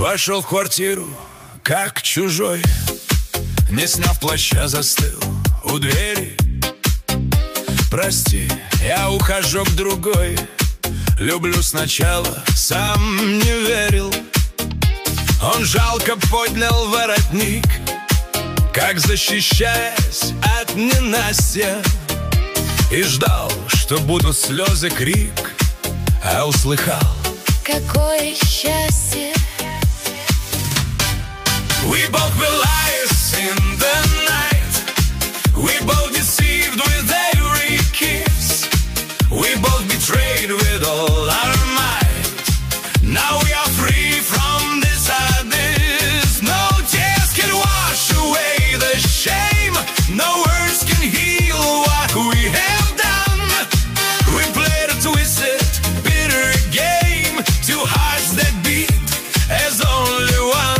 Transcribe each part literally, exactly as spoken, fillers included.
Вошел в квартиру, как чужой, не сняв плаща, застыл у двери. Прости, я ухожу к другой. Люблю сначала, сам не верил. Он жалко поднял воротник, как защищаясь от ненастья, и ждал, что будут слезы, крик, а услыхал: какое счастье! We both were liars in the night. We both deceived with every kiss. We both betrayed with all our might. Now we are free from this abyss. No tears can wash away the shame. No words can heal what we have done. We played a twisted, bitter game. Two hearts that beat as only one.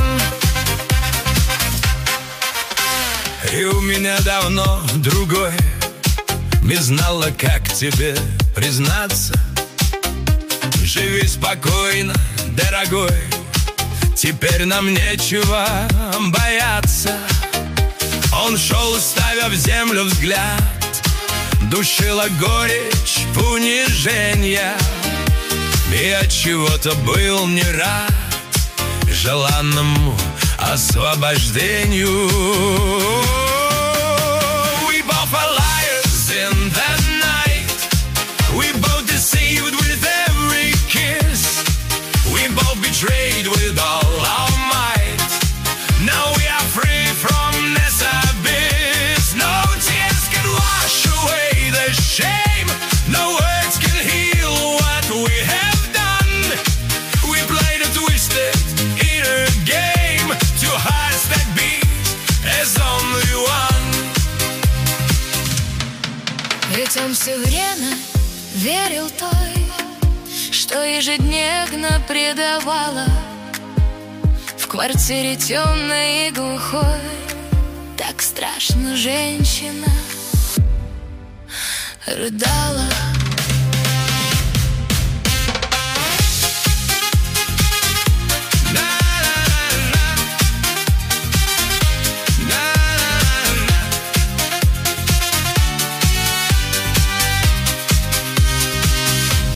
И у меня давно другой. Не знала, как тебе признаться. Живи спокойно, дорогой. Теперь нам нечего бояться. Он шел, ставя в землю взгляд. Душила горечь унижения. И от чего-то был не рад желанному освобождению. We both are liars in the night. We both deceived with every kiss. We both betrayed with all our might. Now we are free from this abyss. No tears can wash away the shame. No words can heal what we have done. We played a twisted inner game. Two hearts that beat as only one. Ведь он все время верил той, что ежедневно предавала. В квартире темной и глухой так страшно женщина рыдала.